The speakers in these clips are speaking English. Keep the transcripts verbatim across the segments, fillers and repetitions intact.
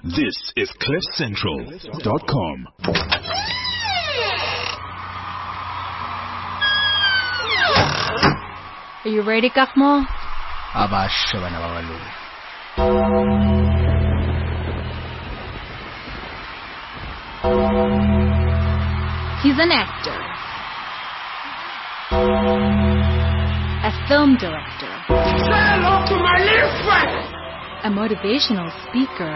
This is cliff central dot com. Are you ready, Kakmo? Abasha bana babalungu. He's an actor, a film director, Say hello to my little friend. a motivational speaker,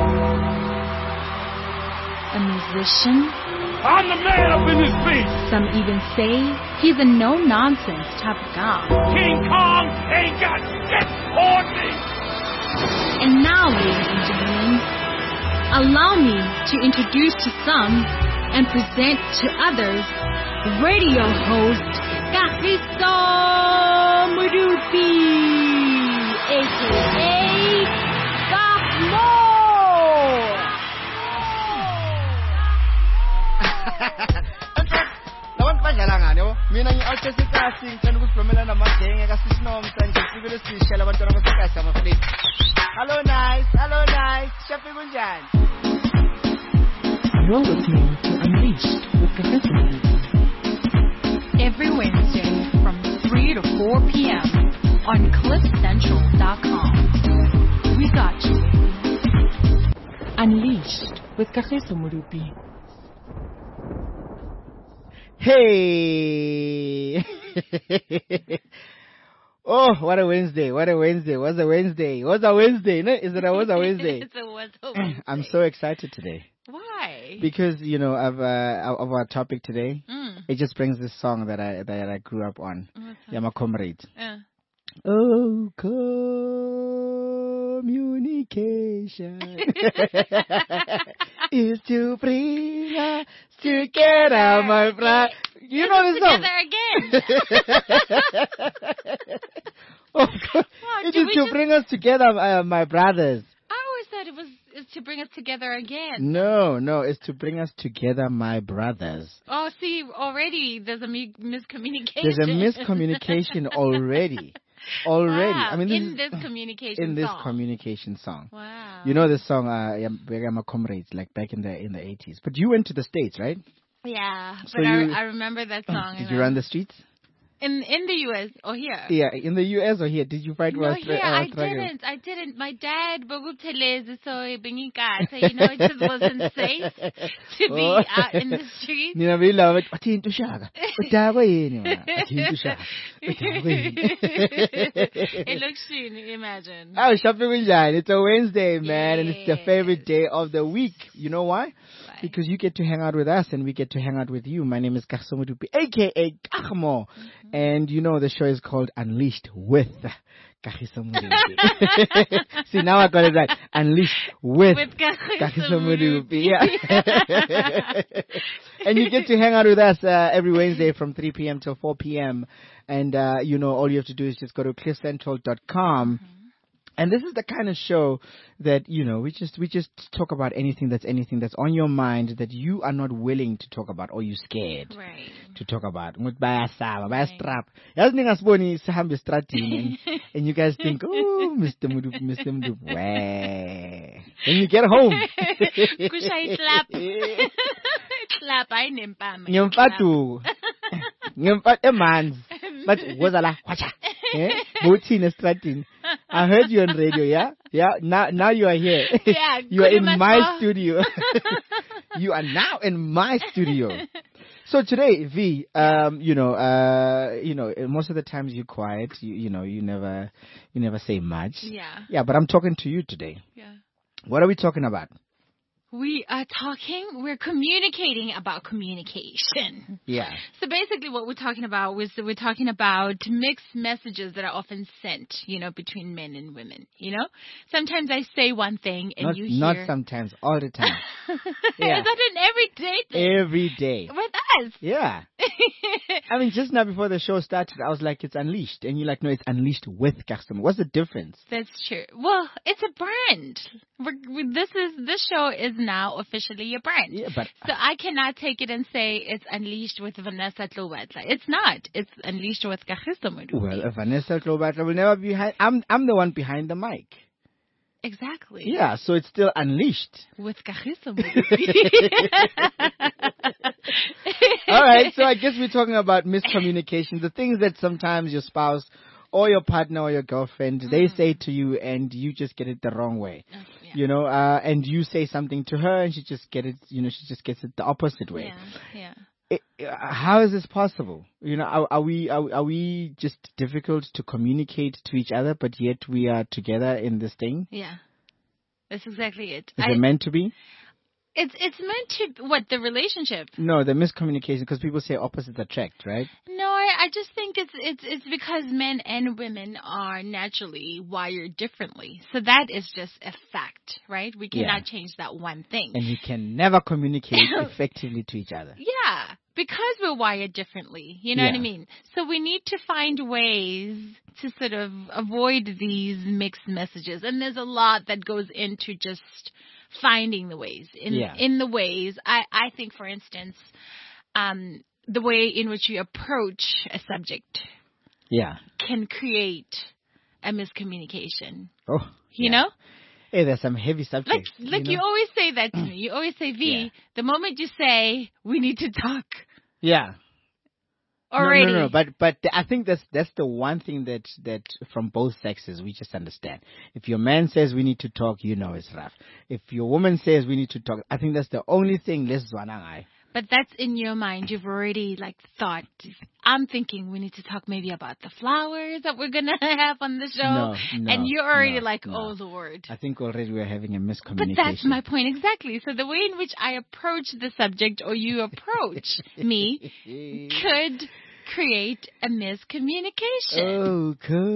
a musician. I'm the man up in this beast. Some even say he's a no-nonsense type of guy. King Kong ain't got shit on me. And now, ladies and gentlemen, allow me to introduce to some and present to others radio host Kagiso Modupi, aka Kakmo. Lawan badlala ngani yabo? Mina ngi-artistic casting ngithanda ukufilmela namagenge kaSisinomsa nje sibile sishela abantwana basekhaya amaflake. Hello nice, hello nice. Shafi kunjani? You're listening to Unleashed with Kagiso Modupi. Every Wednesday from three to four p.m. on cliff central dot com. We got you. Unleashed with Kagiso Modupi. Hey! Oh, what a Wednesday! What a Wednesday! What's a Wednesday? What's a Wednesday? No, is it a what's a Wednesday? It's a what's a Wednesday. I'm so excited today Why? because you know of uh, of our topic today. Mm. It just brings this song that I that I grew up on. What's that? Yeah, my comrade. Uh. Oh, communication is to bring us together, my friend. You know this song? Together again. Oh, God. Wow, It did is we to just- bring us together, uh, my brothers. I always thought it was it's to bring us together again. No, no, it's to bring us together, my brothers. Oh, see, already there's a mi- miscommunication. There's a miscommunication already. Already. Wow, I mean, this in is- this communication in this song. communication song. Wow. You know this song, uh, Yam- Begama Comrades, like back in the in the eighties. But you went to the States, right? Yeah, So but I, you- I remember that song. Did and you I- run the streets? in in the U S or here? Yeah, in the U S or here? Did you fight No, with here uh, I struggle? didn't. I didn't. My dad, but we teleze so bengikatha, you know, it just wasn't safe to be Oh. out in the streets. Nina bila bathi wathi into shaka. Udaba yini mama? Wathi into shaka. Udaba yini? It looks soon, imagine. Oh, shopping kunjani? It's a Wednesday, man, and it's the Yes. favorite day of the week. You know why? Why? Because you get to hang out with us and we get to hang out with you. My name is Kagiso Modupi, aka Kakmo. Mm-hmm. And you know the show is called Unleashed with Kagiso Modupi. See, now I got it right. Unleashed with, With Kagiso Kagiso Modupi. Modupi. Yeah. And you get to hang out with us uh, every Wednesday from three p.m. till four p.m. And, uh, you know, all you have to do is just go to cliff central dot com. And this is the kind of show that, you know, we just we just talk about anything that's anything that's on your mind that you are not willing to talk about or you're scared Right. to talk about. Ukuthi bayasaba, bayastrap. Yazi ningasiboni sihambe estradini and, and you guys think, oh, Mister Modupi, Mister Modupi, weh. When you get home. Kusha itlap. Clap, ayinempama. Ngempatu. Ngempatu emanzi. But woza la, wacha. Eh? Buthini estradini. I heard you on radio, yeah? Yeah, now now you are here. Yeah, You are in Khuluma my Swa. studio. You are now in my studio. So today, V, um, you know, uh, you know, most of the times you're quiet. You, you know, you never, you never say much. Yeah. Yeah, but I'm talking to you today. Yeah. What are we talking about? We are talking, we're communicating about communication. Yeah. So basically what we're talking about was we're talking about mixed messages that are often sent, you know, between men and women, you know? Sometimes I say one thing and Not you hear... not sometimes, all the time. Yeah. Is that an everyday thing? Every day. With us? Yeah. I mean, just now before the show started, I was like, it's Unleashed. And you're like, no, it's Unleashed with customer. What's the difference? That's true. Well, it's a brand. We're, we, this is this show is now officially a brand. Yeah, but So I cannot take it and say it's Unleashed with Vanessa Tlobatla. It's not. It's Unleashed with Kagiso Modupi. well, Vanessa Tlobatla will never be behind. I'm I'm the one behind the mic. Exactly. Yeah, so it's still unleashed. With Kagiso. All right, so I guess we're talking about miscommunication, the things that sometimes your spouse or your partner or your girlfriend, mm. they say to you and you just get it the wrong way. Uh, yeah. You know, uh, and you say something to her and she just get it, you know, she just gets it the opposite way. Yeah, yeah. It, uh, how is this possible? You know, are, are we are, are we just difficult to communicate to each other, but yet we are together in this thing? Yeah, that's exactly it. Is I, it meant to be? It's it's meant to what the relationship? No, the miscommunication, because people say opposites attract, right? No, I, I just think it's it's it's because men and women are naturally wired differently. So that is just a fact, right? We cannot yeah. change that one thing. And we can never communicate effectively to each other. Yeah, because we're wired differently. You know yeah. what I mean? So we need to find ways to sort of avoid these mixed messages. And there's a lot that goes into just finding the ways. In yeah. in the ways, I, I think, for instance, um, the way in which you approach a subject yeah. can create a miscommunication. Oh, you yeah. know? Hey, there's some heavy subjects. Like, like you, know? you always say that to me. You always say, V, yeah. the moment you say, we need to talk. Yeah. Already. No, no, no, but but I think that's that's the one thing that that from both sexes we just understand. If your man says we need to talk, you know it's rough. If your woman says we need to talk, I think that's the only thing. Let's zwanangai. But that's in your mind. You've already like thought. I'm thinking we need to talk maybe about the flowers that we're gonna have on the show. No, no, and you're already no, like, no. oh Lord. I think already we're having a miscommunication. But that's my point exactly. So the way in which I approach the subject or you approach me could create a miscommunication. Oh,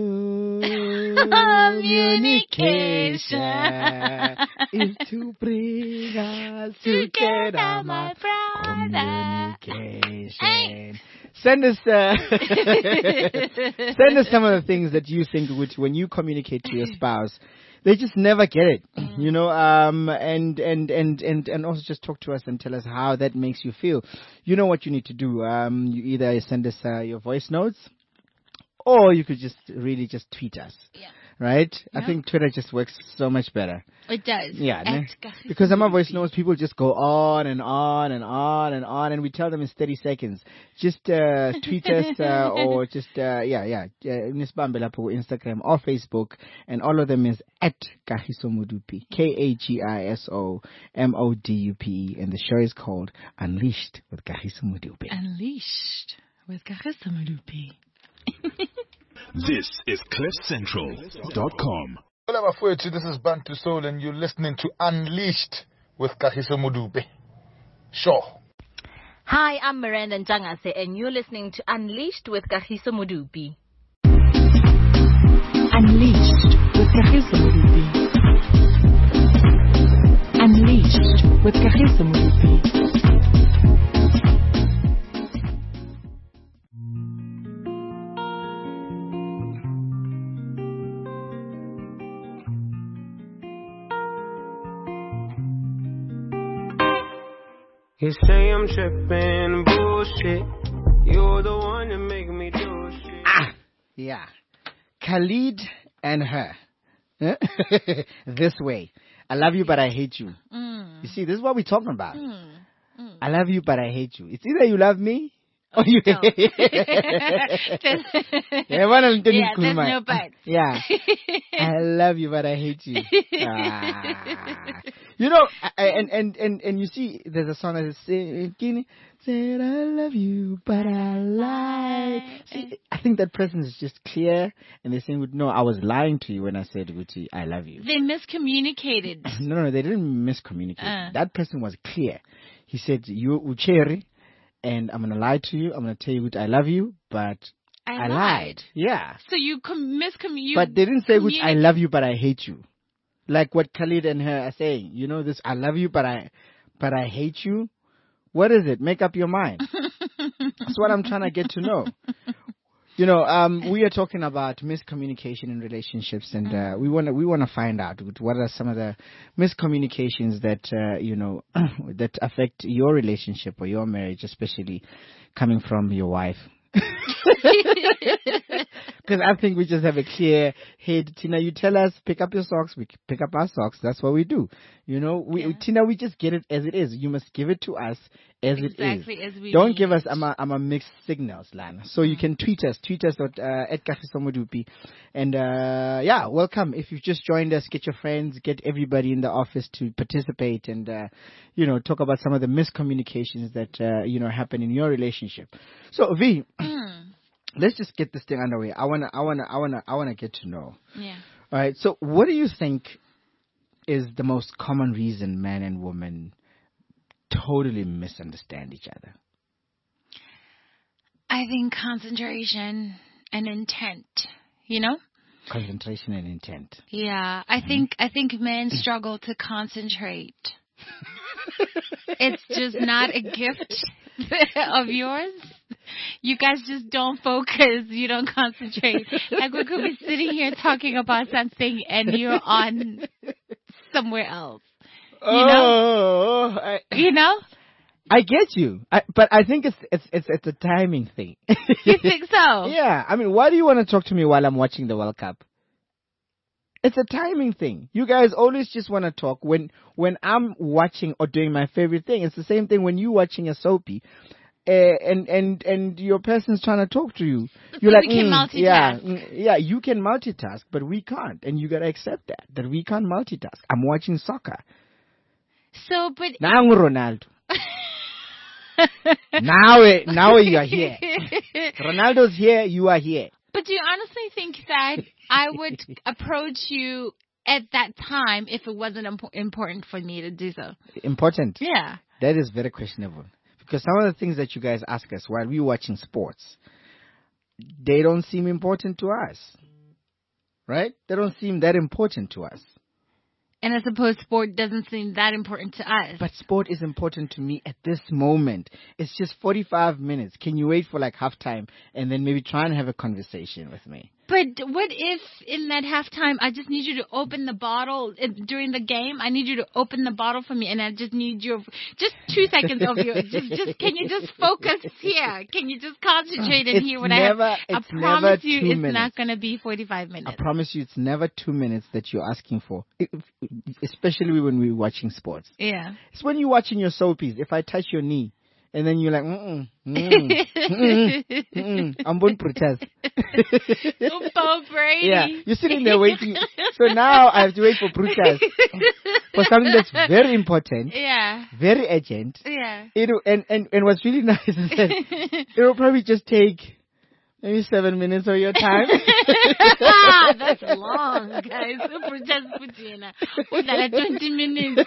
communication is to bring us together, my brother. Communication. Send us, uh, send us some of the things that you think which, when you communicate to your spouse, they just never get it, mm. you know, um, and, and, and, and, and also just talk to us and tell us how that makes you feel. You know what you need to do. Um, you either send us uh, your voice notes or you could just really just tweet us. Yeah. Right? Yeah. I think Twitter just works so much better. It does. Yeah. Ne? Because some of voice notes, people just go on and on and on and on, and we tell them it's thirty seconds. Just uh, tweet us uh, or just, uh, yeah, yeah, Nisbambe lapho Instagram or Facebook, and all of them is at Kagiso Modupi, K A G I S O M O D U P E, and the show is called Unleashed with Kagiso Modupi. Unleashed with Kagiso Modupi. This is cliff central dot com. Hello, this is Bantu Soul, and you're listening to Unleashed with Kagiso Modupi. Sure. Hi, I'm Miranda Njangase, and you're listening to Unleashed with Kagiso Modupi. Unleashed with Kagiso Modupi. Unleashed with Kagiso Modupi. You say I'm tripping, bullshit. You're the one that make me do shit. Ah, yeah. Khalid and her. This way. I love you, but I hate you. Mm. You see, this is what we're talking about. Mm. Mm. I love you, but I hate you. It's either you love me or you hate me. Yeah, there's no but. Yeah. I love you, but I hate you. Ah. You know, I, and, and, and, and you see, there's a song that says, said I love you, but I lied. See, I think that person is just clear, and they're saying, no, I was lying to you when I said, Gucci, I love you. They miscommunicated. No, no, they didn't miscommunicate. Uh. That person was clear. He said, you ucheri, and I'm going to lie to you. I'm going to tell you, Gucci, I love you, but I, I lied. lied. Yeah. So you com- miscommunicated. But they didn't say, Gucci, I love you, but I hate you. Like what Khalid and her are saying, you know, this, I love you, but I, but I hate you. What is it? Make up your mind. That's what I'm trying to get to know. You know, um, we are talking about miscommunication in relationships, and uh, we want to we want to find out what are some of the miscommunications that uh, you know that affect your relationship or your marriage, especially coming from your wife. Because I think we just have a clear head. Tina, you tell us, pick up your socks. We pick up our socks. That's what we do. You know, we, Yeah. Tina, we just get it as it is. You must give it to us as Exactly it is. as we Don't need give us it. I'm a, I'm a mixed signals, Lana. So you can tweet us. Tweet us at, uh, at Kagiso Modupi. And, uh, yeah, welcome. If you've just joined us, get your friends, get everybody in the office to participate and, uh, you know, talk about some of the miscommunications that, uh, you know, happen in your relationship. So, V, let's just get this thing underway. I wanna, I wanna, I wanna, I wanna get to know. Yeah. All right. So, what do you think is the most common reason man and woman totally misunderstand each other? I think concentration and intent, you know? Concentration and intent. Yeah, I think I think men struggle to concentrate. It's just not a gift of yours. You guys just don't focus. You don't concentrate. Like we could be sitting here talking about something and you're on somewhere else. You know? Oh, I, You know? I get you, I, but I think it's it's it's it's a timing thing. You think so? Yeah, I mean, why do you want to talk to me while I'm watching the World Cup? It's a timing thing. You guys always just want to talk when when I'm watching or doing my favorite thing. It's the same thing when you're watching a soapy, uh, and and and your person's trying to talk to you. You're So like, we can "Mm, multitask." yeah, mm, yeah, you can multitask, but we can't, and you gotta accept that that we can't multitask. I'm watching soccer. So, but Now, Ronaldo. now, eh, now you are here. Ronaldo's here. You are here. But do you honestly think that I would approach you at that time if it wasn't impo- important for me to do so? Important. Yeah. That is very questionable. Because some of the things that you guys ask us while we're watching sports, they don't seem important to us. Right? They don't seem that important to us. And I suppose sport doesn't seem that important to us. But sport is important to me at this moment. It's just forty-five minutes. Can you wait for like halftime and then maybe try and have a conversation with me? But what if in that halftime I just need you to open the bottle uh, during the game? I need you to open the bottle for me, and I just need your just two seconds of your just just can you just focus here? Can you just concentrate and It's hear what never- I have? I it's promise never you, two it's minutes. not going to be forty-five minutes. I promise you, it's never two minutes that you're asking for, If- especially when we're watching sports. Yeah. It's when you're watching your soapies. If I touch your knee, and then you're like, mm-mm, mm-mm, mm-mm, mm-mm, I'm going to protest. Oh, Bo Brady. Yeah, you're sitting there waiting. So now I have to wait for protest for something that's very important, Yeah. very urgent. Yeah. It'll, and, and, and what's really nice is that it'll probably just take maybe seven minutes of your time. That's long, guys. Protest Putina. Oh, that twenty minutes.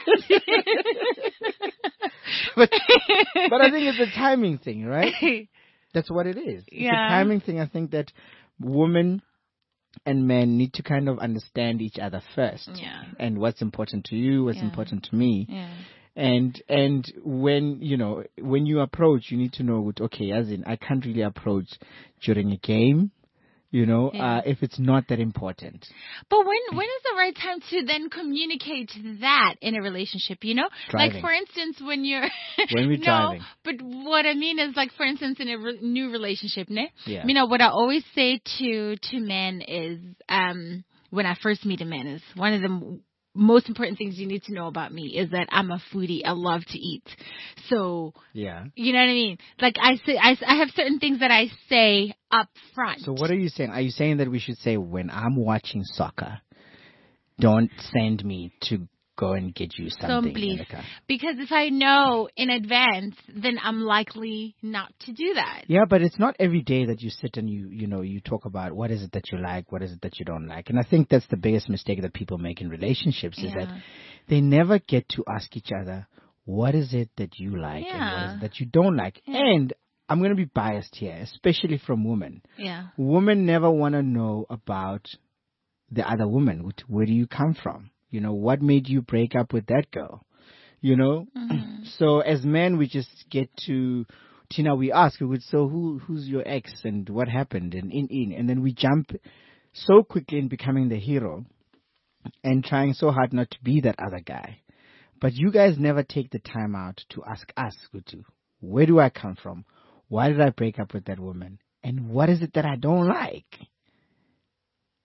but, but I think it's a timing thing, right? That's what it is. It's Yeah. a timing thing. I think that women and men need to kind of understand each other first. Yeah. And what's important to you, what's Yeah. important to me. Yeah. And and when you know when you approach, you need to know what, okay, as in I can't really approach during a game, you know, Yeah. uh, if it's not that important. But when when is the right time to then communicate that in a relationship? You know, Driving. like for instance, when you're When we're no, driving. but what I mean is like for instance, in a re- new relationship, ne? Yeah. You know what I always say to to men is um when I first meet a man is one of the m- most important things you need to know about me is that I'm a foodie. I love to eat. So Yeah. you know what I mean? Like I say, I, I have certain things that I say up front. So what are you saying? Are you saying that we should say when I'm watching soccer, don't send me to go and get you So something? please, Monica? because if I know in advance, then I'm likely not to do that. Yeah, but it's not every day that you sit and you, you know, you talk about what is it that you like, what is it that you don't like. And I think that's the biggest mistake that people make in relationships is that Yeah. they never get to ask each other, what is it that you like and what Yeah. is it that you don't like? Yeah. And I'm going to be biased here, especially from women. Yeah. Women never want to know about the other woman. Wh- Where do you come from? You know, what made you break up with that girl? You know? Mm-hmm. So as men, we just get to, Tina, we ask, we would, so who, who's your ex and what happened and in, in, and then we jump so quickly in becoming the hero and trying so hard not to be that other guy. But you guys never take the time out to ask us, Gutu, where do I come from? Why did I break up with that woman? And what is it that I don't like?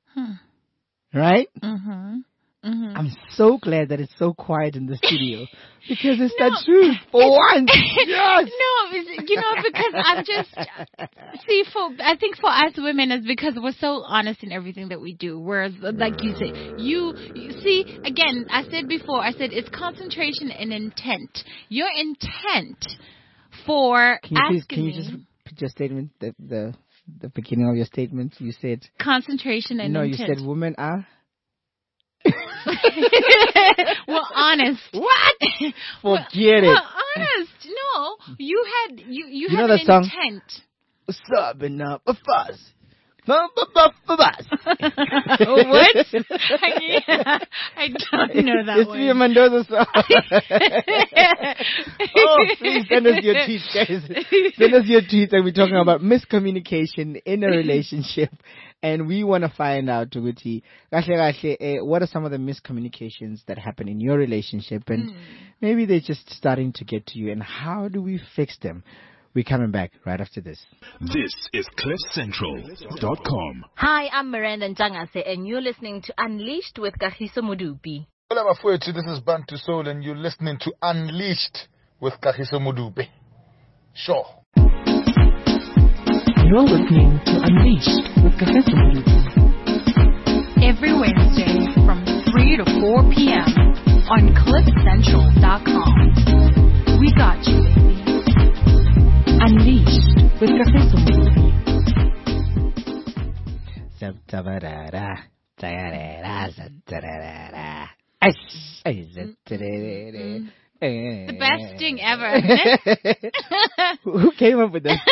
Hmm. Right? Mm-hmm. Mm-hmm. I'm so glad that it's so quiet in the studio because it's no, the truth for once. Yes. No, it's, you know, because I'm just see for I think for us women it's because we're so honest in everything that we do. Whereas, like you say, you, you see again. I said before. I said it's concentration and intent. Your intent for can you asking please, can you just put your statement the the the beginning of your statement? You said concentration and no. intent. You said women are. Well, honest. What? Forget well, it. Well, honest. No, you had you you, you had know an that song? intent. What's up and up a fuzz? What? I, I don't know that it's one. It's me and Mendoza song. Oh, please send us your tweets, guys. Send us your tweets, and we're talking about miscommunication in a relationship. And we want to find out, Tuguti, what are some of the miscommunications that happen in your relationship? And mm. maybe they're just starting to get to you. And how do we fix them? We're coming back right after this. This is cliff central dot com. Hi, I'm Miranda Njangase, and you're listening to Unleashed with Kagiso Modupi. Hello, this is Bantu Soul, and you're listening to Unleashed with Kagiso Modupi. Sure. You're listening to Unleashed with Kagiso Modupi. Every Wednesday from three to four p.m. on cliff central dot com. We got you, baby. Unleashed with Kagiso Modupi. The best thing ever. Who came up with this?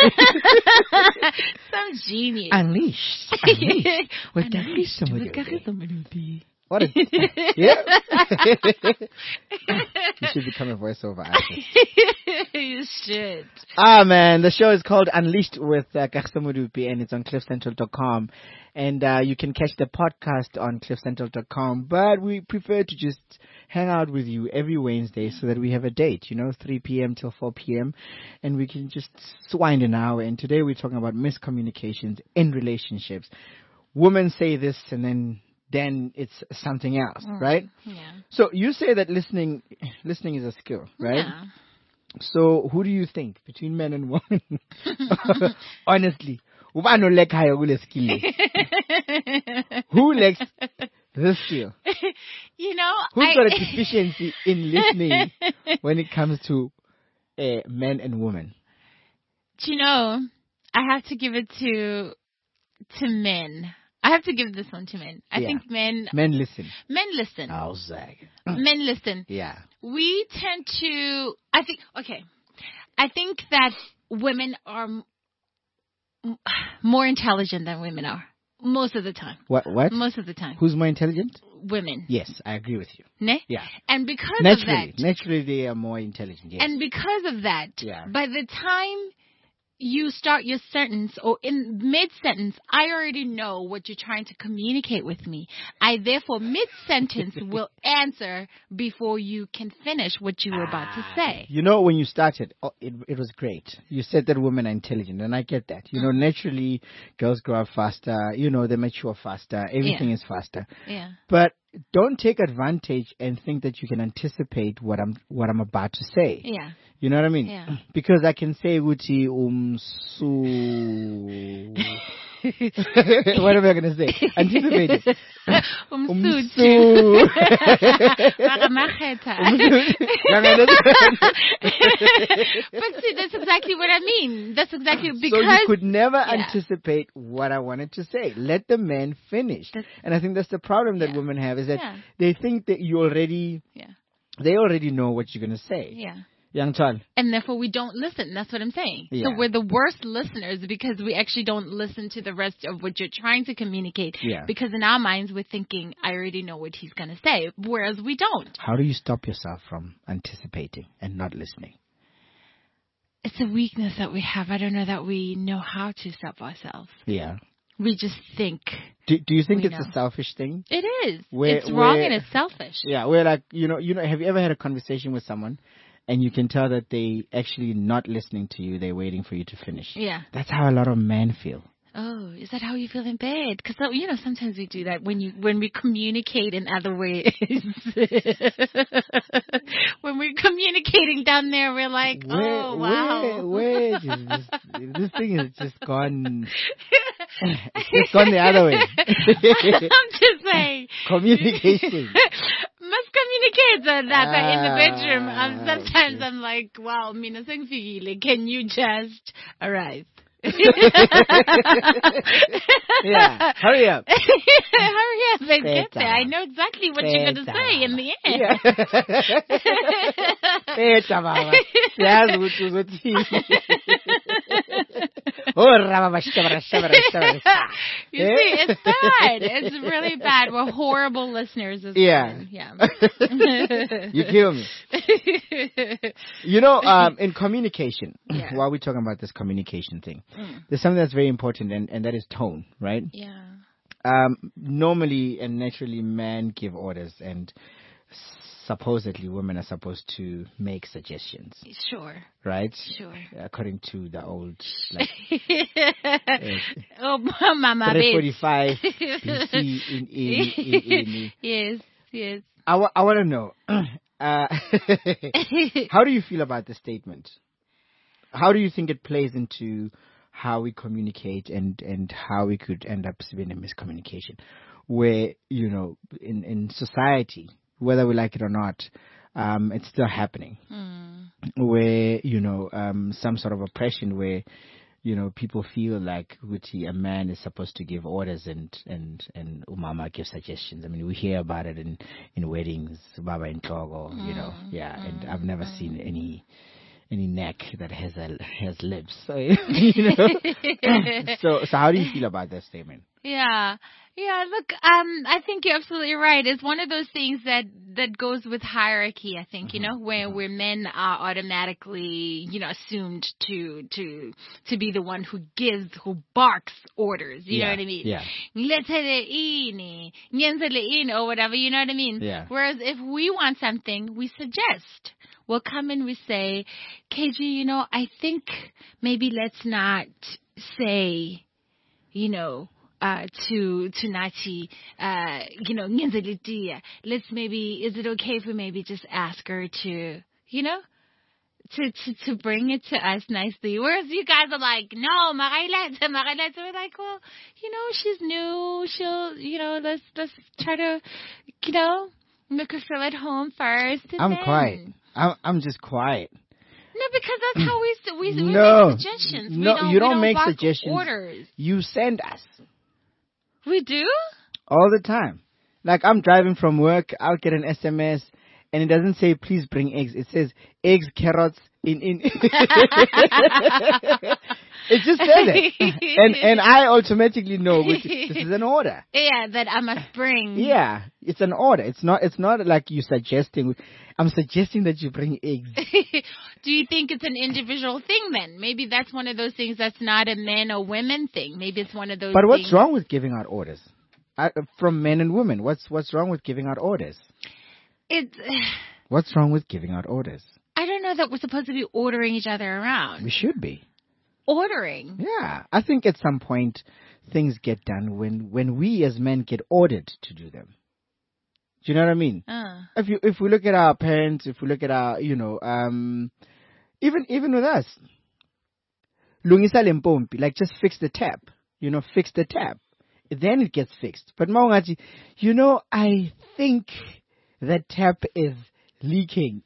Some genius. Unleashed. Unleashed with Kagiso Modupi. What is yeah. You should become a voiceover artist. You should. Ah, man. The show is called Unleashed with uh, Kagiso Modupi, and it's on cliff central dot com. And uh, you can catch the podcast on cliff central dot com. But we prefer to just hang out with you every Wednesday so that we have a date, you know, three p.m. till four p.m. And we can just wind an hour. And today we're talking about miscommunications in relationships. Women say this and then... then it's something else, mm, right? Yeah. So you say that listening listening is a skill, right? Yeah. So who do you think between men and women? Honestly, who lacks this skill? You know, who's I... got a deficiency in listening when it comes to uh, men and women? Do you know, I have to give it to to men. I have to give this one to men. I yeah. think men... Men listen. Men listen. I'll say. Men listen. Yeah. We tend to... I think... Okay. I think that women are m- more intelligent than women are. Most of the time. What? What? Most of the time. Who's more intelligent? Women. Yes, I agree with you. Ne? Yeah. And because naturally, of that... Naturally, they are more intelligent, yes. And because of that, yeah. by the time... you start your sentence, or in mid-sentence, I already know what you're trying to communicate with me. I, therefore, mid-sentence will answer before you can finish what you were about to say. You know, when you started, oh, it, it was great. You said that women are intelligent, and I get that. You know, naturally, girls grow up faster. You know, they mature faster. Everything yeah. is faster. Yeah. But don't take advantage and think that you can anticipate what I'm what I'm about to say. Yeah. You know what I mean? Yeah. Because I can say Uti umsu. What am I going to say? Anticipate it. Umsu. But see, that's exactly what I mean. That's exactly because... So you could never yeah. anticipate what I wanted to say. Let the man finish. That's, and I think that's the problem that yeah. women have, is that yeah. they think that you already... Yeah. They already know what you're going to say. Yeah. Young child. And therefore we don't listen. That's what I'm saying. Yeah. So we're the worst listeners because we actually don't listen to the rest of what you're trying to communicate. Yeah. Because in our minds we're thinking, I already know what he's going to say, whereas we don't. How do you stop yourself from anticipating and not listening? It's a weakness that we have. I don't know that we know how to stop ourselves. Yeah. We just think. Do, do you think it's know. a selfish thing? It is. Where, it's wrong where, and it's selfish. Yeah, where like, you know, you know, have you ever had a conversation with someone and you can tell that they actually not listening to you, they're waiting for you to finish? Yeah. That's how a lot of men feel. Oh, is that how you feel in bed? Because, you know, sometimes we do that when you when we communicate in other ways. When we're communicating down there, we're like, Where, oh, wow. Where, where is this? This thing has just gone. It's just gone the other way. I'm just saying. Communication. Must communicate that, that Ah, in the bedroom. Um, sometimes okay. I'm like, wow, mina sengfikile. Can you just arrive? Yeah, hurry up. Hurry up and get Better. there. I know exactly what you're going to say in the end. Yeah. Beta, Baba. Siyazi ukuthi uzothini. Oh, rababa, shabara, shabara, shabara. You see, it's bad. It's really bad. We're horrible listeners as Yeah. women. Yeah. You kill me. You know, um, in communication, Yeah. while we're talking about this communication thing, Mm. there's something that's very important, and, and that is tone, right? Yeah. Um, normally and naturally, men give orders, and supposedly women are supposed to make suggestions, Sure. right? Sure. According to the old, like, Oh, mama, three babe. forty-five B C in, in, in, in, Yes, yes. I, wa- I want to know, uh, how do you feel about the statement? How do you think it plays into how we communicate and, and how we could end up having a miscommunication? Where, you know, in, in society, whether we like it or not, um, it's still happening. Mm. Where, you know, um, some sort of oppression where, you know, people feel like Guti, a man is supposed to give orders and, and, and umama give suggestions. I mean, we hear about it in, in weddings, Baba in Togo, you know, yeah, and I've never seen any, any neck that has a, has lips. So, you know, so, so how do you feel about that statement? Yeah. Yeah, look, um, I think you're absolutely right. It's one of those things that, that goes with hierarchy, I think, you know, where, where men are automatically, you know, assumed to, to, to be the one who gives, who barks orders, you Yeah, know what I mean? yeah. Letsele ini, nyenzele ini, or whatever, you know what I mean? Yeah. Whereas if we want something, we suggest. We'll come and we say, K G, you know, I think maybe let's not say, you know, Uh, to to Nachi, uh, you know, Nyanzalitia. Let's maybe, is it okay if we maybe just ask her to, you know, to to to bring it to us nicely? Whereas you guys are like, no, Marilete, Marilete. We're like, well, you know, she's new. She'll, you know, let's let's try to, you know, make her feel at home first. And I'm then. quiet. I'm I'm just quiet. No, because that's how we we, we No. make suggestions. No, we don't, you don't we don't make bark suggestions. Orders. You send us. We do? All the time. Like, I'm driving from work, I'll get an S M S, and it doesn't say, please bring eggs. It says, eggs, carrots, in, in. It just says it. And, and I automatically know which, this is an order. Yeah, that I must bring. Yeah, it's an order. It's not, it's not like you suggesting. I'm suggesting that you bring eggs. Do you think it's an individual thing then? Maybe that's one of those things that's not a men or women thing. Maybe it's one of those But things. what's wrong with giving out orders? I, from men and women, what's what's wrong with giving out orders? It's. What's wrong with giving out orders? I don't know that we're supposed to be ordering each other around. We should be. Ordering. Yeah, I think at some point things get done when when we as men get ordered to do them. Do you know what I mean? Uh. If you if we look at our parents, if we look at our, you know, um, even even with us, lungisa lempompi, like just fix the tap, you know, fix the tap, then it gets fixed. But maungaji, you know, I think that tap is leaking.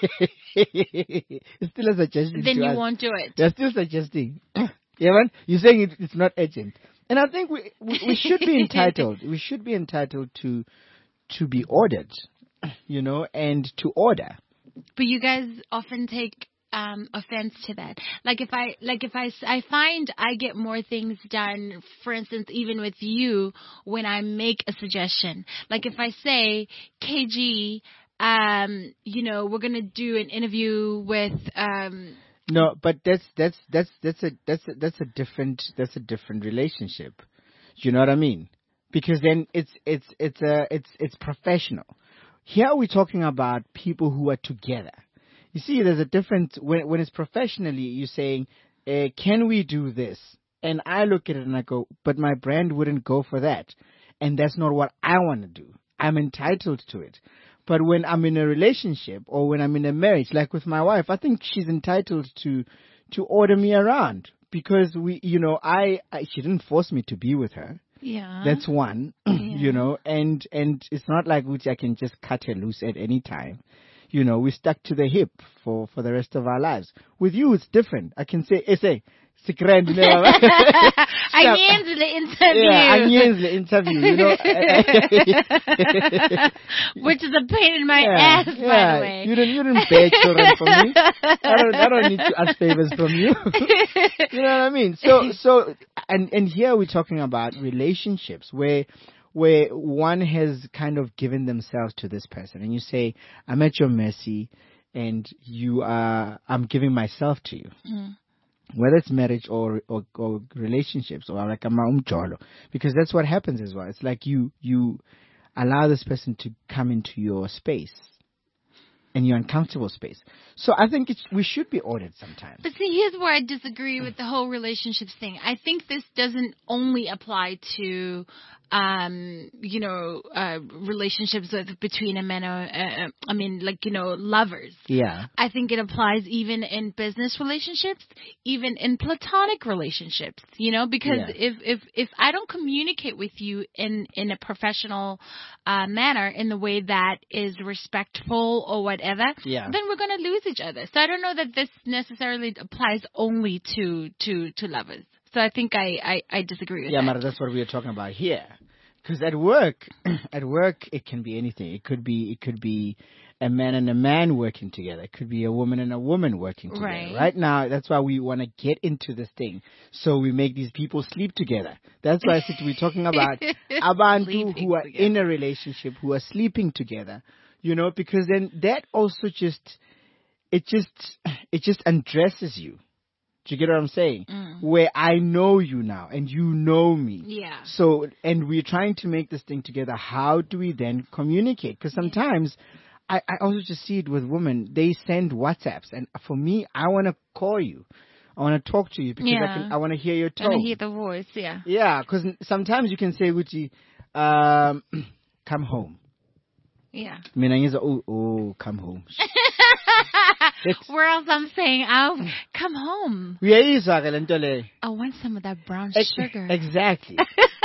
It's still a suggestion. Then to you us. won't do it. They're still suggesting. Yeah, man, you're saying it, it's not urgent, and I think we, we we should be entitled. We should be entitled to to be ordered, you know, and to order. But you guys often take um, offense to that. Like if I, like if I, I find I get more things done, for instance, even with you, when I make a suggestion. Like if I say, K G, um, you know, we're going to do an interview with, um, No, but that's that's that's that's a that's a, that's a different that's a different relationship. You know what I mean? Because then it's it's it's a it's it's professional. Here we're talking about people who are together. You see, there's a difference when when it's professionally. You're saying, uh, "Can we do this?" And I look at it and I go, but my brand wouldn't go for that. And that's not what I want to do. I'm entitled to it. But when I'm in a relationship or when I'm in a marriage, like with my wife, I think she's entitled to to order me around because we, you know, I, I she didn't force me to be with her. Yeah. That's one, Yeah. you know, and and it's not like which I can just cut her loose at any time. You know, we stuck to the hip for, for the rest of our lives. With you, it's different. I can say, essay. Angienzle interview. Yeah, Angienzle interview, you know. Which is a pain in my yeah, ass, yeah. by the way. You don't, you don't beg children from me. I don't, I don't need to ask favors from you. You know what I mean? So, so, and, and here we're talking about relationships where, where one has kind of given themselves to this person and you say, I'm at your mercy and you are, I'm giving myself to you. Mm. Whether it's marriage or, or or relationships or like a umjolo, because that's what happens as well. It's like you you allow this person to come into your space, in your uncomfortable space. So I think it's, we should be ordered sometimes. But see, here's where I disagree with the whole relationships thing. I think this doesn't only apply to, um, you know, uh, relationships with, between a man or, uh, I mean, like, you know, lovers. Yeah. I think it applies even in business relationships, even in platonic relationships, you know, because Yeah. if, if, if I don't communicate with you in, in a professional uh, manner, in the way that is respectful or whatever, Yeah. then we're going to lose each other. So I don't know that this necessarily applies only to, to, to lovers. So I think I, I, I disagree with Yeah, that. Mara, that's what we are talking about here. Because at work, at work, it can be anything. It could be, it could be a man and a man working together. It could be a woman and a woman working together. Right. Right now, that's why we want to get into this thing. So we make these people sleep together. That's why I said we're talking about abantu Sleeping who are together. in a relationship, who are sleeping together. You know, because then that also just, it just, it just undresses you. Do you get what I'm saying? Mm. Where I know you now and you know me. Yeah. So, and we're trying to make this thing together. How do we then communicate? Because sometimes I, I also just see it with women. They send WhatsApps. And for me, I want to call you. I want to talk to you because I, Yeah. can, I want to hear your I tone. want to hear the voice, yeah. Yeah, because sometimes you can say, Gucci, um, come home. Yeah. Mina ngiza, oh, oh, come home. Where else I'm saying, I'll come home. Uyayizwa-ke le nto leyo. I want some of that brown Ex- sugar. Exactly.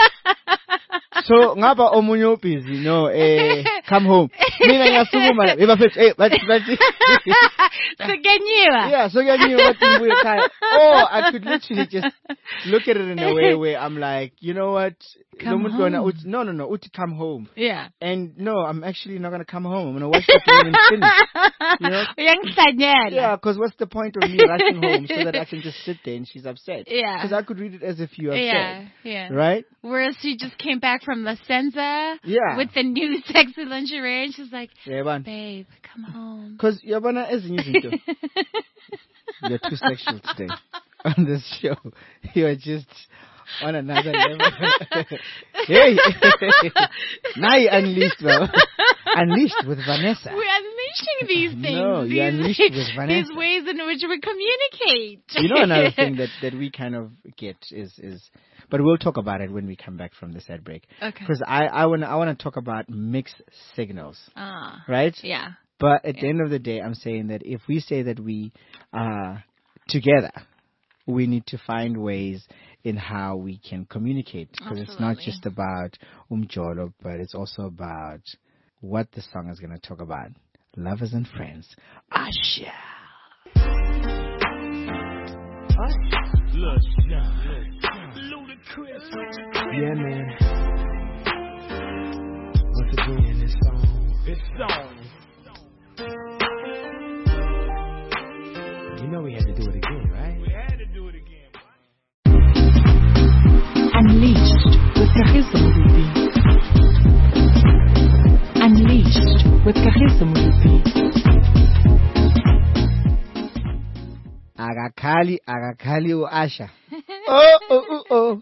So ngaba omunye ubusy no eh come home. Mina ngiyasukuma la ebafethu eh bathi bathi So can you? Yeah, so can you bathi ngibuye ekhaya. Or I could literally just look at it in a way where I'm like, you know what? Come Lo muntu wona home. uthi, no no no, uthi come home. Yeah. And no, I'm actually not going to come home. I'm going to watch the game and finish. You know? Uyangisanyela. Yeah, because what's the point of me rushing home so that I can just sit there and she's upset? Yeah. Because I could read it as if you're upset. Yeah, yeah. Right? Whereas she just came back from La Senza Yeah. with the new sexy lingerie and she's like, Yeah, man. babe, come home. Because yabona ezinye izinto. You're too sexual today on this show. You're just on another level. Hey, now you unleashed, bro. Unleashed with Vanessa. We're unleashing these things. No, these, you're unleashed with Vanessa. These ways in which we communicate. You know, another thing that, that we kind of get is, is, but we'll talk about it when we come back from this ad break. Okay. Because I, I want I want to talk about mixed signals. Ah. Right? Yeah. But at the end of the day, I'm saying that if we say that we are together, we need to find ways in how we can communicate. Because it's not Absolutely. just about umjolo, but it's also about what the song is going to talk about. Lovers and friends. Asha. Yeah, man. Once again, this song. This song. You know we had to do it again, right? We had to do it again. Unleashed with Kagiso Modupi. Unleashed with Kagiso Modupi. Akakhali, akakhali u-Asha. oh, oh, oh, oh.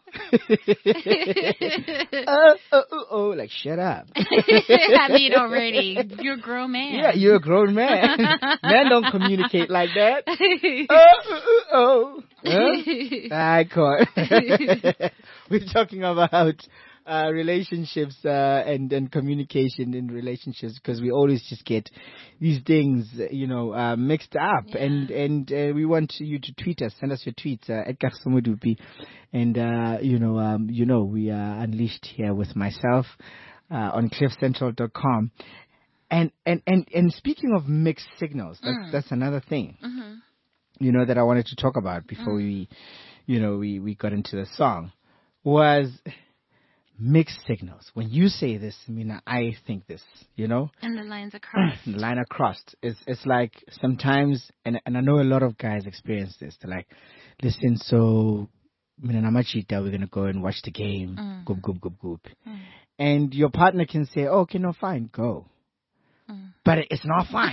oh, oh, oh, oh. Like, shut up. I mean, already. You're a grown man. Yeah, you're a grown man. Men don't communicate like that. Oh, oh, oh. Huh? I caught. We're talking about uh, relationships uh, and, and communication in relationships because we always just get these things, you know, uh, mixed up. Yeah. And and uh, we want you to tweet us. Send us your tweets uh, at Kagiso Modupi. And, uh, you know, um, you know, we are unleashed here with myself uh, on cliff central dot com. And, and, and, and speaking of mixed signals, that's, mm. that's another thing, mm-hmm. you know, that I wanted to talk about before mm. we, you know, we, we got into the song, was mixed signals. When you say this, I mean, I think this, you know? And the lines are crossed. The line are crossed. It's, it's like sometimes, and, and I know a lot of guys experience this, they're like, listen, so, mina namachita, we're going to go and watch the game, mm. goop, goop, goop, goop. Mm. And your partner can say, oh, okay, no, fine, go. Mm. But it's not fine.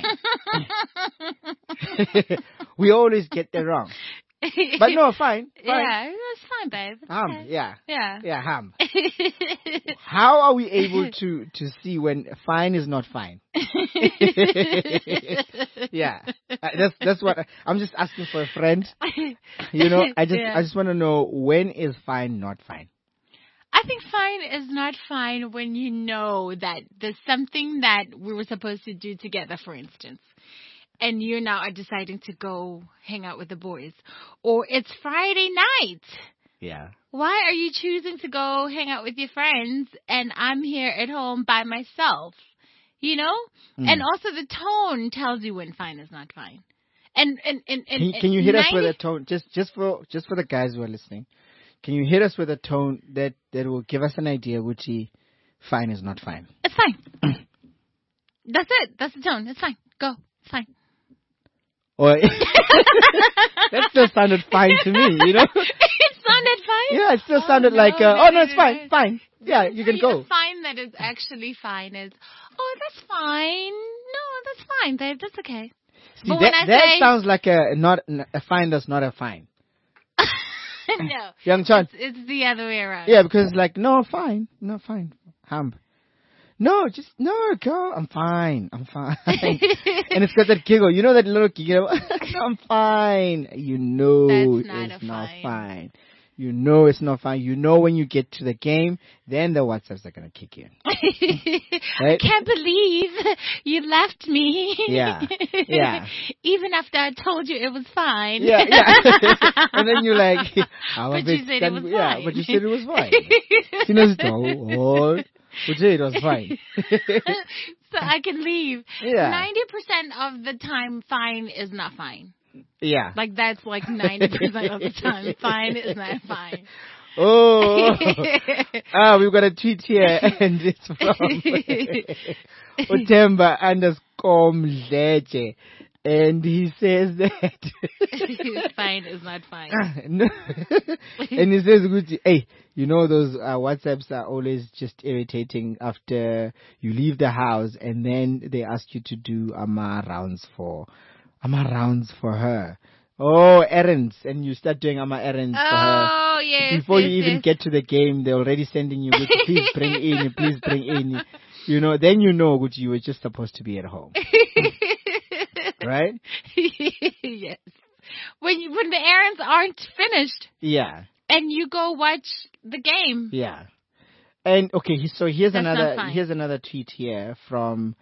We always get that wrong. But no, fine. fine. Yeah, it's fine, babe. It's ham, okay. yeah. Yeah. Yeah, ham. How are we able to, to see when fine is not fine? Yeah. Uh, that's that's what I, I'm just asking for a friend. You know, I just yeah. I just want to know, when is fine not fine? I think fine is not fine when you know that there's something that we were supposed to do together, for instance, and you now are deciding to go hang out with the boys. Or it's Friday night. Yeah. Why are you choosing to go hang out with your friends and I'm here at home by myself? You know? Mm. And also the tone tells you when fine is not fine. And and and, and Can you, can you hit ninety us with a tone, just just for just for the guys who are listening? Can you hit us with a tone that, that will give us an idea which fine is not fine? It's fine. That's it. That's the tone. It's fine. Go. It's fine. Or that still sounded fine to me, you know? It sounded fine? Yeah, it still oh, sounded no, like, uh, no, oh, no, it's no, fine, no. fine. Yeah, you can go. Fine that is actually fine is, oh, that's fine. No, that's fine, babe. That's okay. See, but that, that say, sounds like a not a fine that's not a fine. No. Young Chan. It's, it's the other way around. Yeah, because it's like, no, fine. No, fine. Ham. No, just, no, girl, I'm fine. I'm fine. And it's got that giggle. You know that little giggle? I'm fine. You know That's not it's a not fine. fine. You know it's not fine. You know when you get to the game, then the WhatsApps are going to kick in. Right? I can't believe you left me. Yeah, yeah. Even after I told you it was fine. Yeah, yeah. And then you're like, I'm but a bit you said stand- it was yeah, fine. but you said it was fine. You know, oh, oh. But it was fine. So I can leave. Yeah. ninety percent of the time, fine is not fine. Yeah. Like, that's like ninety percent of the time. Fine is not fine. Oh. Ah, we've got a tweet here, and it's from Utemba underscore Mdleche. And he says that fine is not fine. No. And he says, hey, you know those uh, WhatsApps are always just irritating after you leave the house and then they ask you to do ama rounds for ama rounds for her. Oh, errands, and you start doing ama errands oh, for her. Oh yes. Before yes, you even yes. get to the game, they're already sending you with, please bring in, please bring in. You know, then you know what you were just supposed to be at home. Right? Yes. When you, when the errands aren't finished. Yeah. And you go watch the game. Yeah. And okay, so here's That's another here's another tweet here from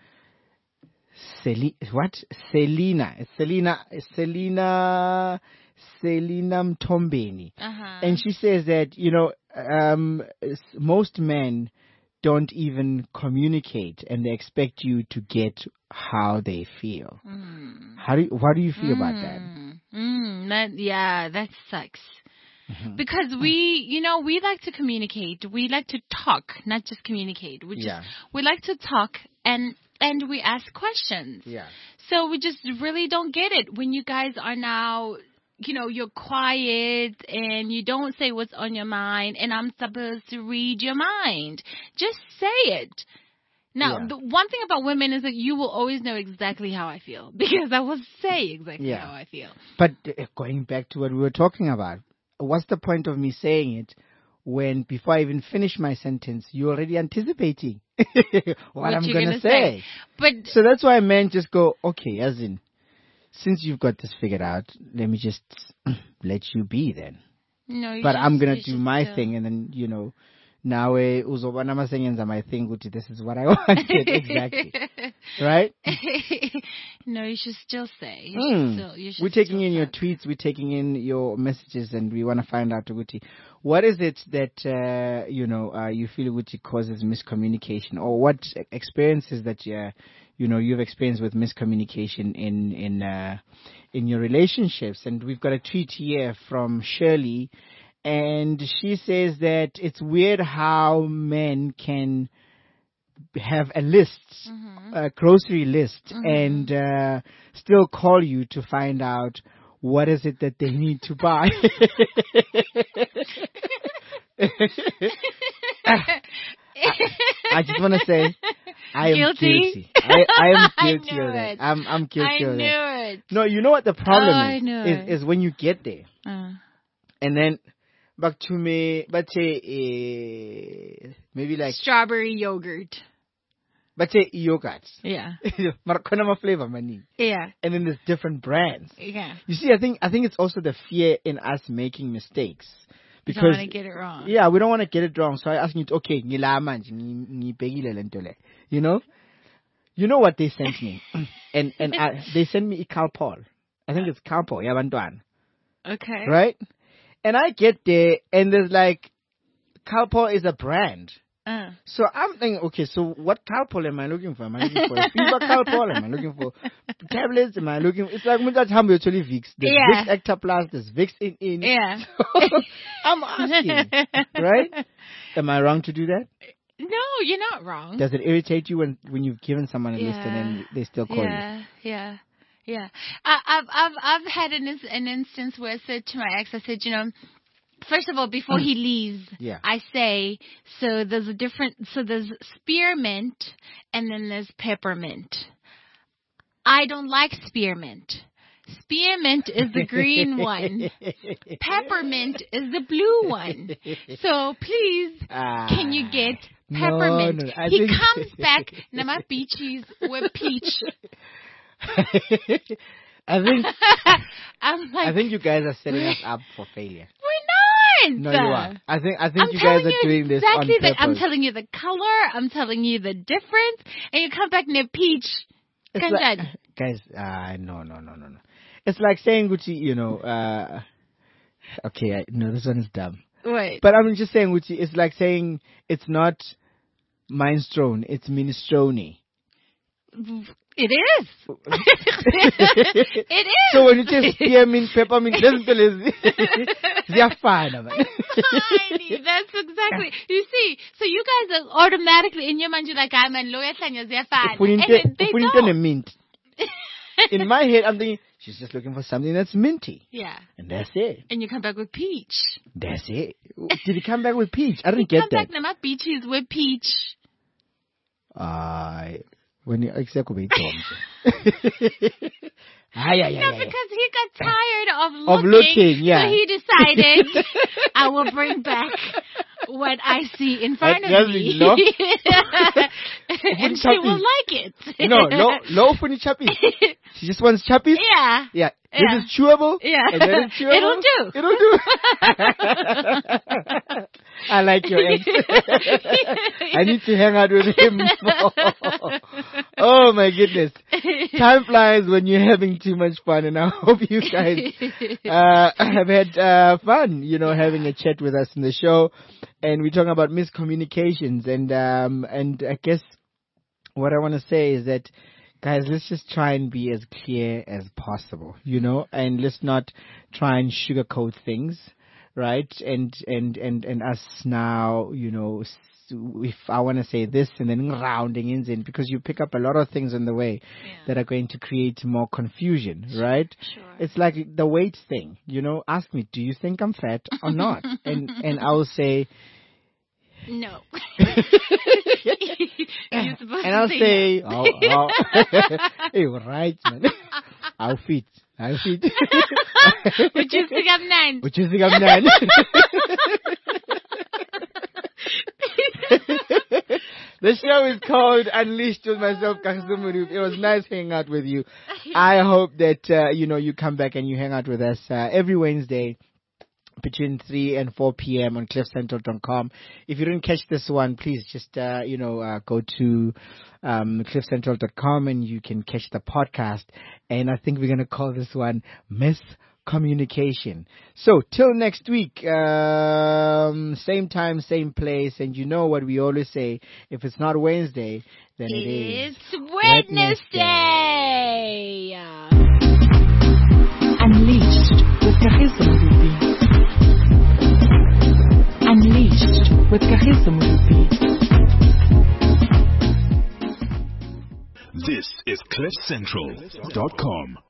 Celi- what? Selena. Selena Selena Selena Mtombeni. Uh-huh. And she says that, you know, um most men don't even communicate and they expect you to get how they feel. Mm. How do you, what do you feel mm. about that? Mm. that? Yeah, that sucks. Mm-hmm. Because we, you know, we like to communicate. We like to talk, not just communicate. We just, yeah. we like to talk and, and we ask questions. Yeah. So we just really don't get it when you guys are now, you know, you're quiet and you don't say what's on your mind and I'm supposed to read your mind. Just say it. Now, yeah. the one thing about women is that you will always know exactly how I feel because I will say exactly yeah. how I feel. But uh, going back to what we were talking about, what's the point of me saying it when before I even finish my sentence, you're already anticipating what, what I'm you're going gonna to say. say. But So that's why men just go, okay, as in, since you've got this figured out, let me just let you be then. no, you But should- I'm going you to do should my still- thing, and then, you know, now eh, uzobana masengenza my thing, ukuthi this is what I wanted, exactly. Right? No, you should still say. You Mm. should still, you should We're taking still in your say. tweets, we're taking in your messages, and we want to find out, Uguti, what is it that, uh, you know, uh, you feel Uguti causes miscommunication, or what experiences that, uh, you know, you've experienced with miscommunication in, in, uh, in your relationships. And we've got a tweet here from Shirley, and she says that it's weird how men can have a list, Mm-hmm. a grocery list, and uh, still call you to find out what is it that they need to buy. I just want to say, I am Guilty? guilty. I, I am I guilty knew of that. it. I'm, I'm guilty I of knew that. it. No, you know what the problem Oh, I is? knew Is, it. is when you get there, Uh, and then back to me, but say, uh, maybe like, strawberry yogurt. but say yogurt. Yeah. Mara khona ma flavor maningi. Yeah. And then there's different brands. Yeah. You see, I think I think it's also the fear in us making mistakes. You Because don't want to get it wrong. yeah, we don't want to get it wrong. So I ask you, okay, ngila manje, ngi- ngibhekile le nto le. You know, you know what they sent me, and and I, they sent me Calpol. I think it's Calpol, yabantwana, Okay. right? And I get there, and there's like, Calpol is a brand. Uh, So I'm thinking, okay, so what Calpol am I looking for? Am I looking for a fever Calpol? Am I looking for tablets? Am I looking? It's like when that ham actually Vicks. There's Yeah. Vicks Acta Plus. There's Vicks in in. yeah. I'm asking, right? Am I wrong to do that? No, you're not wrong. Does it irritate you when when you've given someone a list and then they still call you? yeah, yeah, yeah. I, I've I've I've had an ins- an instance where I said to my ex, I said, you know, first of all, before he leaves, Yeah. I say, so there's a different, so there's spearmint and then there's peppermint. I don't like spearmint. Spearmint is the green one. Peppermint is the blue one. So please, Ah, can you get no, peppermint? no, I he think- comes back, Nama peaches with peach. I think I'm like, I think you guys are setting us up for failure. we're not. No, you are. I think I think I'm you telling guys are you doing this exactly on the, I'm purpose. telling you the color. I'm telling you the difference, and you come back near peach. It's like, Kanjani? guys, uh, no, no, no, no, no. It's like saying, Gucci, you know, uh, okay, I, no, this one is dumb. Wait. But I'm just saying, Gucci, it's like saying it's not minestrone, it's minestrone. It is. it is. So when you say spearmint, peppermint, listen to this. Ziyafana, man. Tiny. That's exactly. You see, so you guys are automatically in your mind, you're like, I'm a lawyer, they're fine. And then they Ufuninte don't. ne mint. In my head, I'm thinking, she's just looking for something that's minty. Yeah. And that's it. And you come back with peach. That's it. Did he come back with peach? I didn't Come get that. back, Nama peaches with peach. Uh, when you except with Ay, ay, No, ay, ay. because he got tired of looking. Of looking, yeah. So he decided, I will bring back what I see in front That of me. doesn't look- And she Chappies. will like it. No, no, no funny chappies. She just wants chappies. Yeah. Yeah. This Yeah. is chewable. Yeah. And that is chewable. It'll do. It'll do. I like your ex. I need to hang out with him more. Oh my goodness. Time flies when you're having too much fun, and I hope you guys uh, have had uh, fun, you know, having a chat with us in the show. And we're talking about miscommunications, and um, and I guess what I want to say is that, guys, let's just try and be as clear as possible, you know, and let's not try and sugarcoat things, right? And and and and us now, you know, s- if I want to say this and then rounding in, in because you pick up a lot of things on the way that are going to create more confusion, right? Sure. It's like the weight thing, you know. Ask me, do you think I'm fat or not? and and I will say. No. You're supposed And I'll to say, no. oh, oh. Hey, right, man. I'll fit. I'll fit. Which is the nine. Which is the nine. The show is called Unleashed with myself, Kagiso Modupe. It was nice hanging out with you. I hope that, uh, you know, you come back and you hang out with us uh, every Wednesday between three and four p.m. on cliff central dot com. If you didn't catch this one, please just, uh, you know, uh, go to um, cliff central dot com and you can catch the podcast. And I think we're going to call this one Miss Communication. So till next week, um, same time, same place, and you know what we always say: if it's not Wednesday, then it is It's Wednesday. Unleashed with Kagiso Modupe. Unleashed with Kagiso Modupe. This is cliff central dot com.